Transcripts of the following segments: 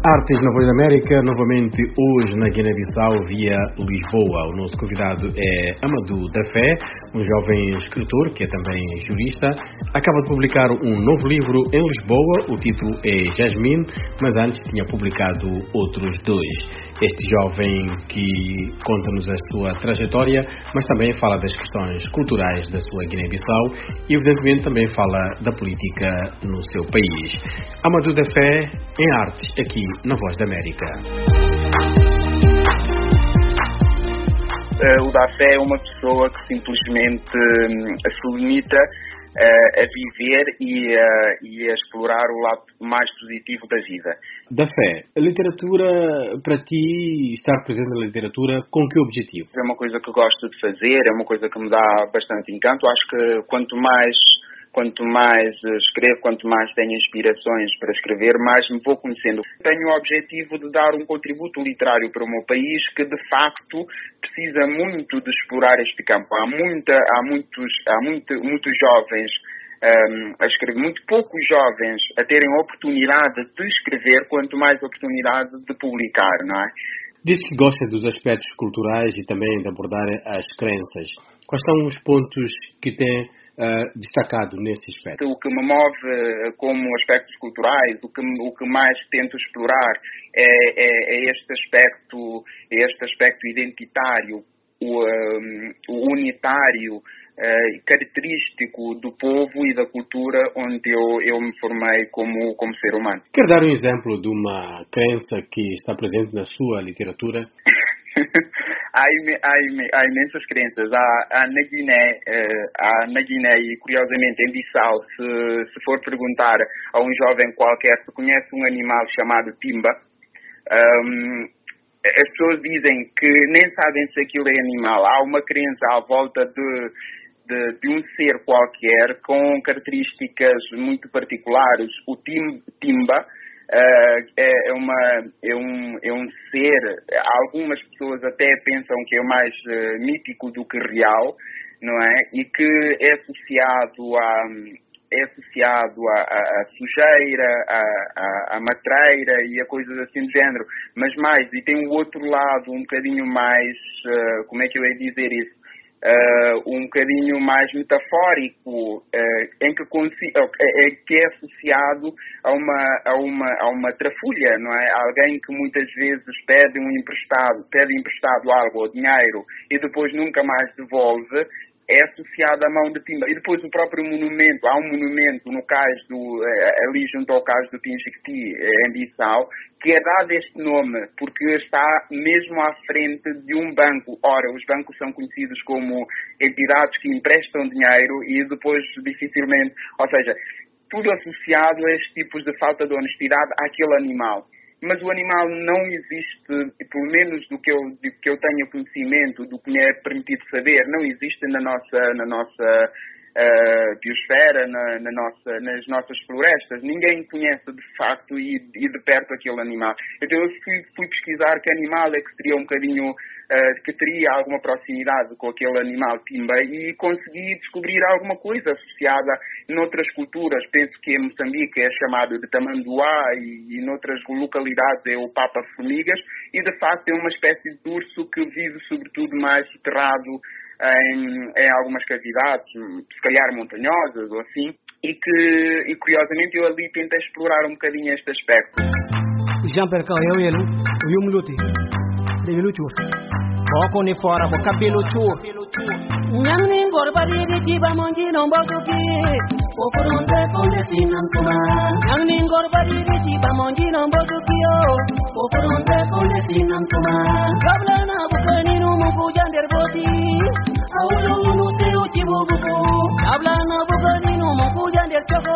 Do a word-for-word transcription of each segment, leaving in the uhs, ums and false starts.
Artes na Voz da América, novamente hoje na Guiné-Bissau, via Lisboa. O nosso convidado é Amadou Dafé, um jovem escritor que é também jurista. Acaba de publicar um novo livro em Lisboa, o título é Jasmine, mas antes tinha publicado outros dois. Este jovem que conta-nos a sua trajetória, mas também fala das questões culturais da sua Guiné-Bissau e, evidentemente, também fala da política no seu país. Amadou Dafé, em artes, aqui na Voz da América. Uh, o Dafé é uma pessoa que simplesmente um, se limita uh, a viver e, uh, e a explorar o lado mais positivo da vida. Dafé, a literatura, para ti, estar presente na literatura, com que objetivo? É uma coisa que gosto de fazer, é uma coisa que me dá bastante encanto. Acho que quanto mais... Quanto mais escrevo, quanto mais tenho inspirações para escrever, mais me vou conhecendo. Tenho o objetivo de dar um contributo literário para o meu país que, de facto, precisa muito de explorar este campo. Há, muita, há, muitos, há muito, muitos jovens um, a escrever, muito poucos jovens a terem a oportunidade de escrever, quanto mais oportunidade de publicar, não é? Diz que gosta dos aspectos culturais e também de abordar as crenças. Quais são os pontos que tem uh, destacado nesse aspecto? O que me move como aspectos culturais, o que, o que mais tento explorar é, é, é este aspecto, é este aspecto identitário, o, um, o unitário, Uh, característico do povo e da cultura onde eu, eu me formei como, como ser humano. Quer dar um exemplo de uma crença que está presente na sua literatura? há, há, há imensas crenças. Há, há na Guiné, uh, há na Guiné e curiosamente em Bissau, se, se for perguntar a um jovem qualquer se conhece um animal chamado timba, um, as pessoas dizem que nem sabem se aquilo é animal. Há uma crença à volta de De, de um ser qualquer com características muito particulares. O tim, timba uh, é, uma, é, um, é um ser, algumas pessoas até pensam que é mais uh, mítico do que real, não é? E que é associado a, é associado a, a, a sujeira, a, a, a matreira e a coisas assim do género. Mas mais, e tem o outro lado um bocadinho mais, uh, como é que eu ia dizer isso? Uh, um bocadinho mais metafórico, uh, em que, é, que é associado a uma, a, uma, a uma trafulha, não é? Alguém que muitas vezes pede um emprestado, pede emprestado algo ou dinheiro e depois nunca mais devolve, é associado à mão de timba. E depois o próprio monumento, há um monumento no cais do, ali junto ao cais do Tinjiquiti, em Bissau, que é dado este nome porque está mesmo à frente de um banco. Ora, os bancos são conhecidos como entidades que emprestam dinheiro e depois dificilmente, ou seja, tudo associado a estes tipos de falta de honestidade àquele animal. Mas o animal não existe, pelo menos do que eu, do que eu tenho conhecimento, do que me é permitido saber, não existe na nossa, na nossa uh, biosfera, na, na nossa, nas nossas florestas. Ninguém conhece de facto e, e de perto aquele animal. Então eu fui, fui pesquisar que animal é que seria um bocadinho, uh, que teria alguma proximidade com aquele animal timba e consegui descobrir alguma coisa associada noutras culturas. Penso que em Moçambique é chamado de tamanduá e, e noutras localidades é o papa-formigas e de facto é uma espécie de urso que vive sobretudo mais soterrado em, em algumas cavidades, se calhar montanhosas ou assim, e que e curiosamente eu ali tentei explorar um bocadinho este aspecto. Jean-Pierre eu ele, eu me lutei, eu lutei. Boko ni fora bo cabelo chu Nyamni gorbari di jiba monji no bokuki Okoronde konde sinam kuma Nyamni gorbari di jiba monji no bokuki Okoronde konde sinam kuma Gabla na bukani no muku jander boti Aulo no te uchi buku Gabla na bukani no muku jander choko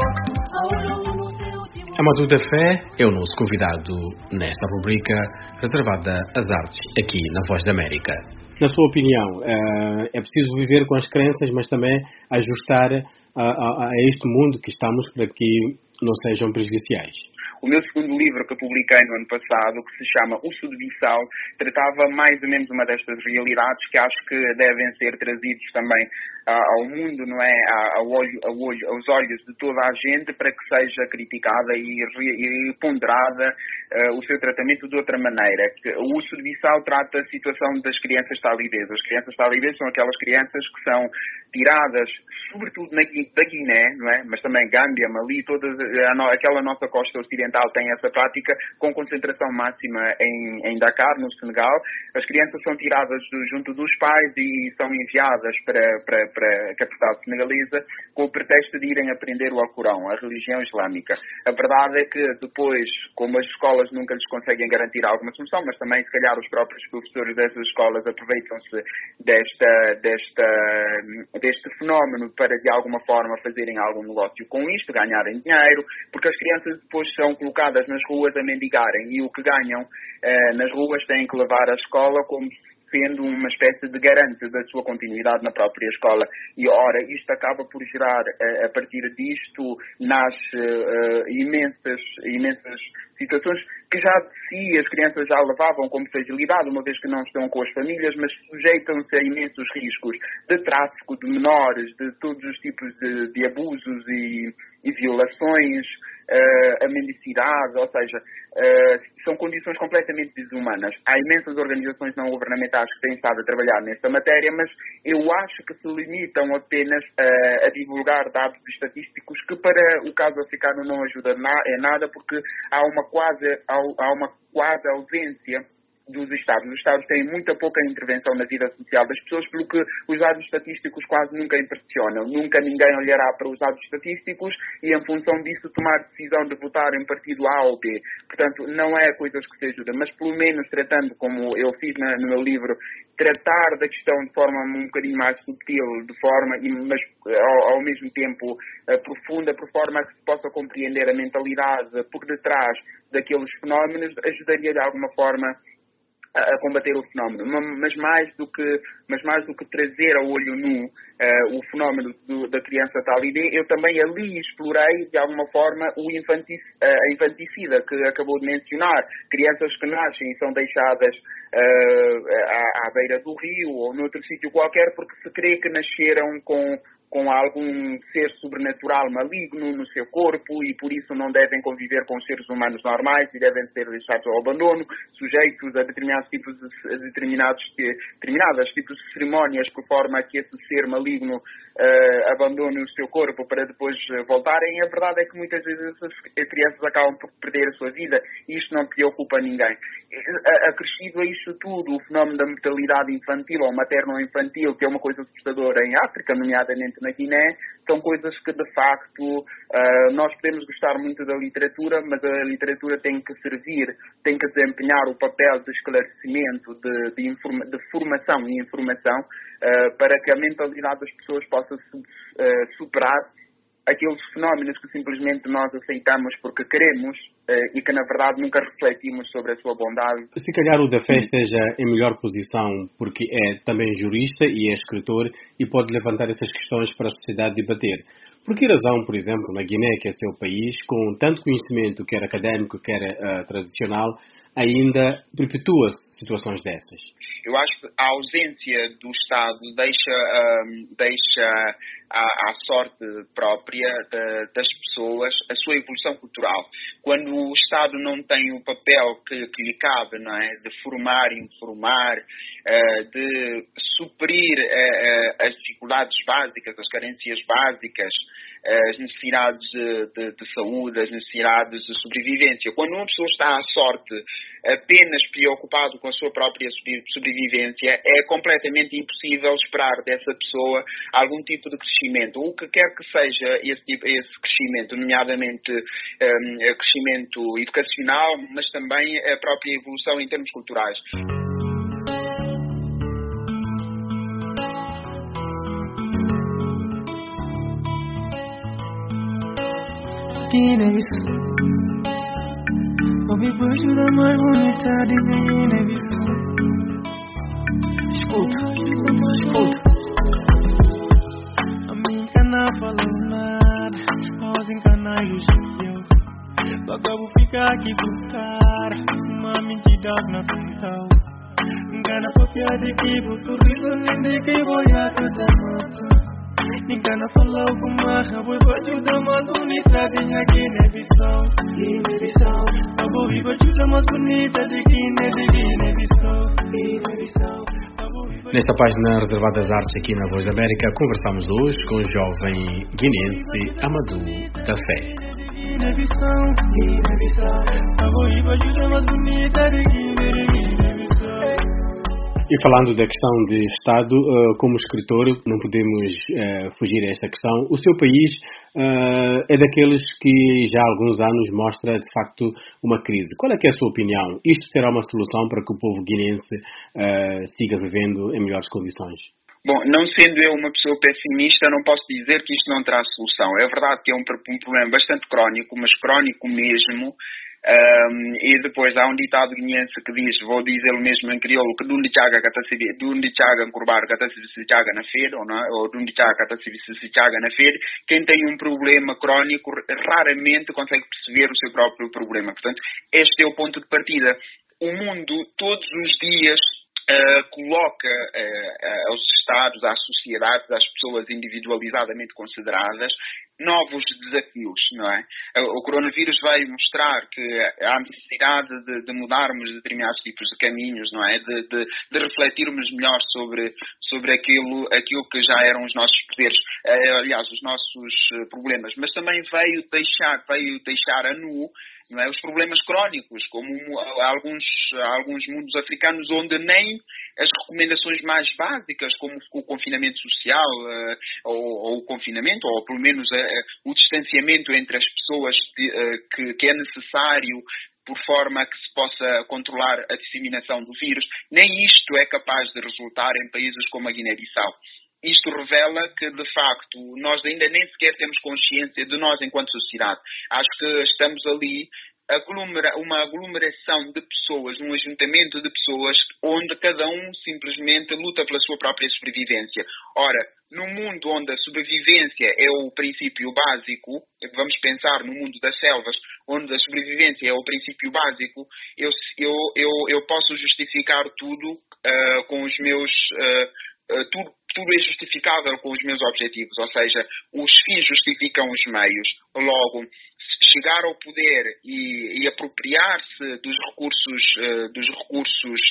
Aulo no te uchi Amadou Dafé é o nosso convidado nesta rubrica reservada às artes aqui na Voz da América. Na sua opinião, é preciso viver com as crenças, mas também ajustar a, a, a este mundo que estamos para que não sejam prejudiciais? O meu segundo livro que publiquei no ano passado, que se chama O Sul de Bissau, tratava mais ou menos uma destas realidades que acho que devem ser trazidos também ao mundo, não é? Ao olho, ao olho, aos olhos de toda a gente, para que seja criticada e, e ponderada uh, o seu tratamento de outra maneira. O uso de Bissau trata a situação das crianças talibês. As crianças talibês são aquelas crianças que são tiradas, sobretudo na, da Guiné, não é? Mas também Gâmbia, Mali, todas, a, aquela nossa costa ocidental tem essa prática, com concentração máxima em, em Dakar, no Senegal. As crianças são tiradas do, junto dos pais e são enviadas para, para, para a capital senegalesa com o pretexto de irem aprender o Alcorão, a religião islâmica. A verdade é que depois, como as escolas nunca lhes conseguem garantir alguma solução, mas também se calhar os próprios professores dessas escolas aproveitam-se desta, desta, deste fenómeno para de alguma forma fazerem algum negócio com isto, ganharem dinheiro, porque as crianças depois são colocadas nas ruas a mendigarem e o que ganham eh, nas ruas têm que levar à escola como sendo uma espécie de garante da sua continuidade na própria escola. E, ora, isto acaba por gerar, a partir disto, nasce uh, imensas, imensas situações que já de si as crianças já levavam como fragilidade, uma vez que não estão com as famílias, mas sujeitam-se a imensos riscos de tráfico de menores, de todos os tipos de, de abusos e, e violações, uh, a mendicidade, ou seja, uh, são condições completamente desumanas. Há imensas organizações não governamentais que têm estado a trabalhar nesta matéria, mas eu acho que se limitam apenas uh, a divulgar dados estatísticos que para o caso africano não ajuda na, em nada, porque há uma quase, há, há uma quase ausência dos Estados. Os Estados têm muita pouca intervenção na vida social das pessoas, pelo que os dados estatísticos quase nunca impressionam. Nunca ninguém olhará para os dados estatísticos e, em função disso, tomar decisão de votar em partido A ou B. Portanto, não é coisas que se ajudam, mas pelo menos tratando, como eu fiz na, no meu livro, tratar da questão de forma um bocadinho mais subtil, de forma, mas ao, ao mesmo tempo uh, profunda, por forma a que se possa compreender a mentalidade por detrás daqueles fenómenos, ajudaria de alguma forma a combater o fenómeno, mas mais do que, mas mais do que trazer a olho nu uh, o fenómeno do, da criança talibê, eu também ali explorei de alguma forma o infantic, uh, a infanticida que acabou de mencionar, crianças que nascem e são deixadas uh, à, à beira do rio ou noutro sítio qualquer porque se crê que nasceram com com algum ser sobrenatural maligno no seu corpo e por isso não devem conviver com os seres humanos normais e devem ser deixados ao abandono, sujeitos a determinados tipos de, a determinados, determinadas tipos de cerimónias por forma a que esse ser maligno uh, abandone o seu corpo para depois voltarem. E a verdade é que muitas vezes essas crianças acabam por perder a sua vida e isto não preocupa ninguém. Acrescido a isto tudo, o fenómeno da mortalidade infantil ou materno-infantil, que é uma coisa assustadora em África, nomeadamente na Guiné, são coisas que de facto uh, nós podemos gostar muito da literatura, mas a literatura tem que servir, tem que desempenhar o papel de esclarecimento, de, de, informa, de formação e informação uh, para que a mentalidade das pessoas possa su, uh, superar aqueles fenómenos que simplesmente nós aceitamos porque queremos uh, e que na verdade nunca refletimos sobre a sua bondade. Se calhar o Dafé esteja em melhor posição porque é também jurista e é escritor e pode levantar essas questões para a sociedade debater. Por que razão, por exemplo, na Guiné, que é seu país, com tanto conhecimento, quer académico, quer uh, tradicional, ainda perpetua situações dessas? Eu acho que a ausência do Estado deixa, um, deixa à, à sorte própria de, das pessoas a sua evolução cultural. Quando o Estado não tem o papel que, que lhe cabe, não é? De formar, informar, uh, de suprir uh, as dificuldades básicas, as carências básicas, as necessidades de, de saúde, as necessidades de sobrevivência. Quando uma pessoa está à sorte apenas preocupado com a sua própria sobrevivência, é completamente impossível esperar dessa pessoa algum tipo de crescimento. O que quer que seja esse, tipo, esse crescimento, nomeadamente um, crescimento educacional, mas também a própria evolução em termos culturais. Guinness, ouvi por da mais bonita de Guinness. Escuta, escuta. A minha cana fala nada, nós encanais eu. Logo ficar aqui com cara, uma mentira na quintal. Engana por piada que vou sorriso, nem de que vou a cada mata. Engana falar com marra, vou ajuda mais bonita de Guiné-Bissau. Guiné-Bissau. A boa ajuda mais bonita de Guiné, de Guiné-Bissau. Guiné-Bissau. Nesta página reservada às artes aqui na Voz da América, conversamos hoje com o jovem guinense Amadou da Fé. E falando da questão de Estado, como escritor, não podemos fugir a esta questão. O seu país é daqueles que já há alguns anos mostra, de facto, uma crise. Qual é que é a sua opinião? Isto será uma solução para que o povo guinense siga vivendo em melhores condições? Bom, não sendo eu uma pessoa pessimista, não posso dizer que isto não terá solução. É verdade que é um, um problema bastante crónico, mas crónico mesmo. Um, e depois há um ditado guineense que diz, vou dizer o mesmo em crioulo, que dundi chaga dundi chaga encurbar se chaga na feira, ou, não, ou dundi chaga se chaga na feira. Quem tem um problema crónico raramente consegue perceber o seu próprio problema. Portanto, este é o ponto de partida. O mundo todos os dias Uh, coloca uh, aos Estados, às sociedades, às pessoas individualizadamente consideradas, novos desafios, não é? Uh, o coronavírus vai mostrar que há necessidade de, de mudarmos determinados tipos de caminhos, não é? De, de, de refletirmos melhor sobre, sobre aquilo, aquilo que já eram os nossos poderes, uh, aliás, os nossos uh, problemas, mas também veio deixar, veio deixar a nu, não é? Os problemas crónicos, como alguns, alguns mundos africanos onde nem as recomendações mais básicas, como o confinamento social, uh, ou, ou o confinamento, ou pelo menos uh, o distanciamento entre as pessoas de, uh, que, que é necessário por forma a que se possa controlar a disseminação do vírus, nem isto é capaz de resultar em países como a Guiné-Bissau. Isto revela que, de facto, nós ainda nem sequer temos consciência de nós enquanto sociedade. Acho que estamos ali aglomera, uma aglomeração de pessoas, um ajuntamento de pessoas onde cada um simplesmente luta pela sua própria sobrevivência. Ora, no mundo onde a sobrevivência é o princípio básico, vamos pensar no mundo das selvas, onde a sobrevivência é o princípio básico, eu, eu, eu, eu posso justificar tudo uh, com os meus... Uh, Uh, tudo, tudo é justificável com os meus objetivos, ou seja, os fins justificam os meios. Logo, chegar ao poder e, e apropriar-se dos recursos, uh, dos recursos,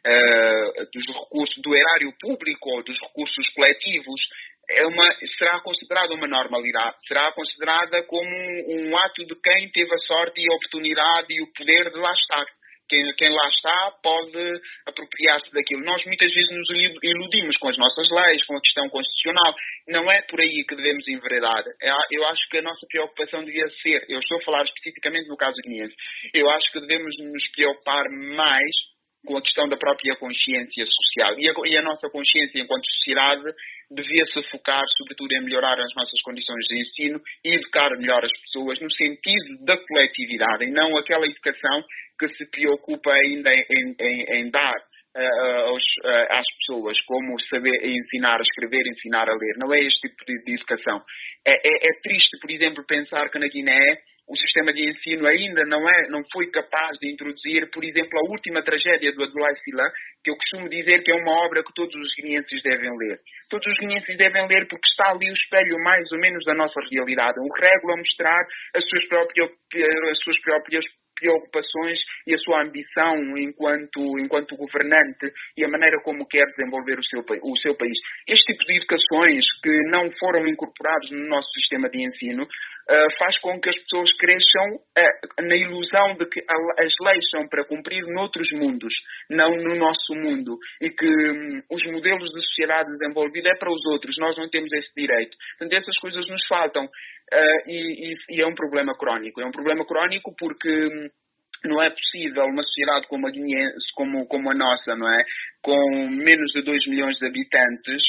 uh, dos recursos do erário público ou dos recursos coletivos é uma, será considerada uma normalidade, será considerada como um, um ato de quem teve a sorte e a oportunidade e o poder de lá estar. Quem, quem lá está pode apropriar-se daquilo. Nós muitas vezes nos iludimos com as nossas leis, com a questão constitucional. Não é por aí que devemos enveredar. Eu acho que a nossa preocupação devia ser, eu estou a falar especificamente no caso guineense, eu acho que devemos nos preocupar mais com a questão da própria consciência social. E a, e a nossa consciência enquanto sociedade devia-se focar, sobretudo, em melhorar as nossas condições de ensino e educar melhor as pessoas no sentido da coletividade, e não aquela educação que se preocupa ainda em, em, em dar uh, aos, uh, às pessoas como saber ensinar a escrever, ensinar a ler. Não é este tipo de, de educação. É, é, é triste, por exemplo, pensar que na Guiné o sistema de ensino ainda não, é, não foi capaz de introduzir, por exemplo, a última tragédia do Abdoulaye Sylla, que eu costumo dizer que é uma obra que todos os guineenses devem ler. Todos os guineenses devem ler porque está ali o espelho mais ou menos da nossa realidade. Um régua a mostrar as suas próprias, as suas próprias preocupações e a sua ambição enquanto, enquanto governante e a maneira como quer desenvolver o seu, o seu país. Este tipo de educações que não foram incorporados no nosso sistema de ensino uh, faz com que as pessoas cresçam uh, na ilusão de que as leis são para cumprir noutros mundos, não no nosso mundo, e que um, os modelos de sociedade desenvolvida é para os outros, nós não temos esse direito. Portanto, essas coisas nos faltam. Uh, e, e, e é um problema crónico. É um problema crónico porque hum, não é possível uma sociedade como a guineense, como, como a nossa, não é? Com menos de dois milhões de habitantes,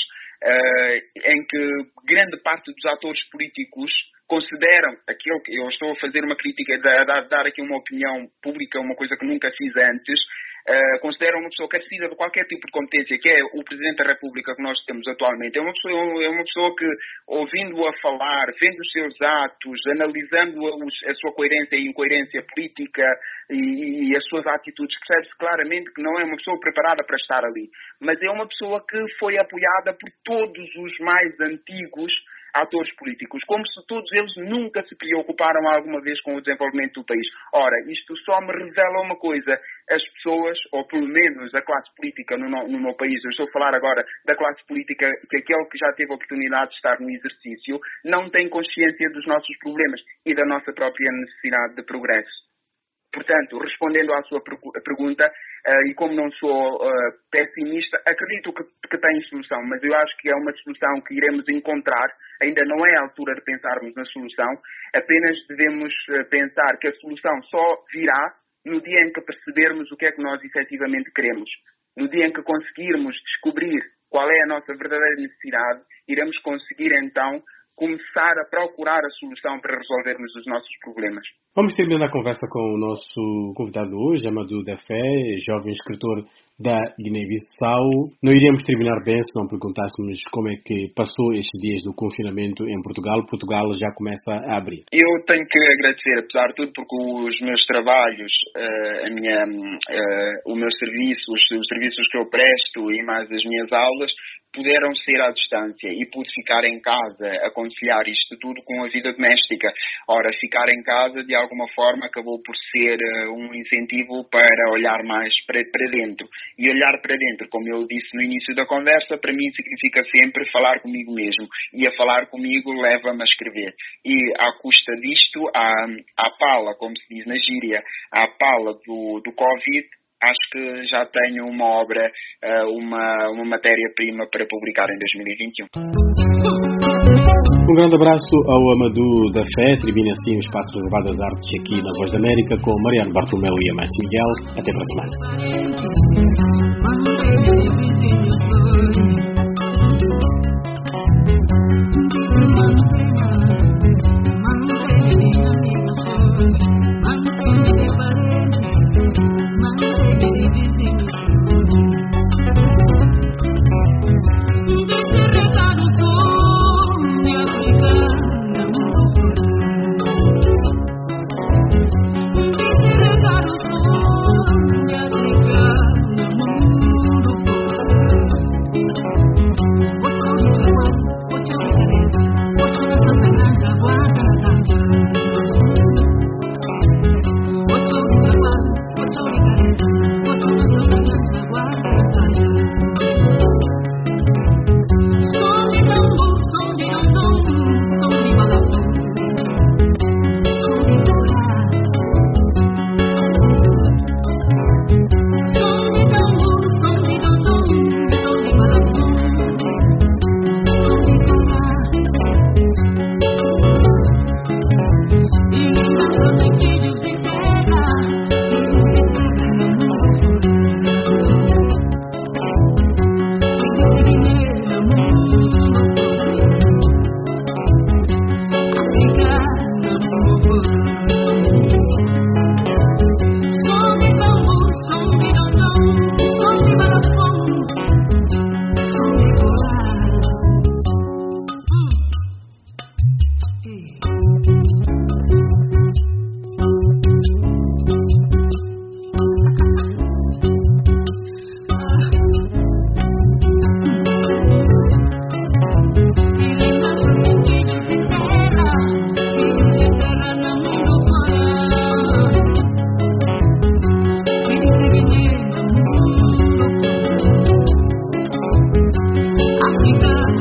uh, em que grande parte dos atores políticos consideram aquilo que eu estou a fazer uma crítica, a dar, dar aqui uma opinião pública, uma coisa que nunca fiz antes, Uh, consideram uma pessoa carecida de qualquer tipo de competência, que é o Presidente da República que nós temos atualmente. É uma pessoa, é uma pessoa que, ouvindo-o a falar, vendo os seus atos, analisando a, a sua coerência e incoerência política e, e as suas atitudes, percebe-se claramente que não é uma pessoa preparada para estar ali. Mas é uma pessoa que foi apoiada por todos os mais antigos atores políticos, como se todos eles nunca se preocuparam alguma vez com o desenvolvimento do país. Ora, isto só me revela uma coisa: as pessoas, ou pelo menos a classe política no, no meu país, eu estou a falar agora da classe política, que aquele que já teve a oportunidade de estar no exercício, não tem consciência dos nossos problemas e da nossa própria necessidade de progresso. Portanto, respondendo à sua pergunta, uh, e como não sou uh, pessimista, acredito que, que tem solução, mas eu acho que é uma solução que iremos encontrar. Ainda não é a altura de pensarmos na solução, apenas devemos uh, pensar que a solução só virá no dia em que percebermos o que é que nós efetivamente queremos. No dia em que conseguirmos descobrir qual é a nossa verdadeira necessidade, iremos conseguir então começar a procurar a solução para resolvermos os nossos problemas. Vamos terminar a conversa com o nosso convidado hoje, Amadou Dafé, jovem escritor da Guiné-Bissau. Não iríamos terminar bem se não perguntássemos como é que passou estes dias do confinamento em Portugal. Portugal já começa a abrir. Eu tenho que agradecer, apesar de tudo, porque os meus trabalhos, a minha, o meu serviço, os serviços que eu presto e mais as minhas aulas, puderam ser à distância e pude ficar em casa a conciliar isto tudo com a vida doméstica. Ora, ficar em casa de alguma forma acabou por ser uh, um incentivo para olhar mais para, para dentro. E olhar para dentro, como eu disse no início da conversa, para mim significa sempre falar comigo mesmo. E a falar comigo leva-me a escrever. E à custa disto, à, à pala, como se diz na gíria, à pala do, do Covid, acho que já tenho uma obra, uma, uma matéria-prima para publicar em dois mil e vinte e um. Um grande abraço ao Amadou Dafé. Termina assim o espaço reservado às artes aqui na Voz da América com Mariano Bartolomeu e Amácio Miguel. Até para a Africa.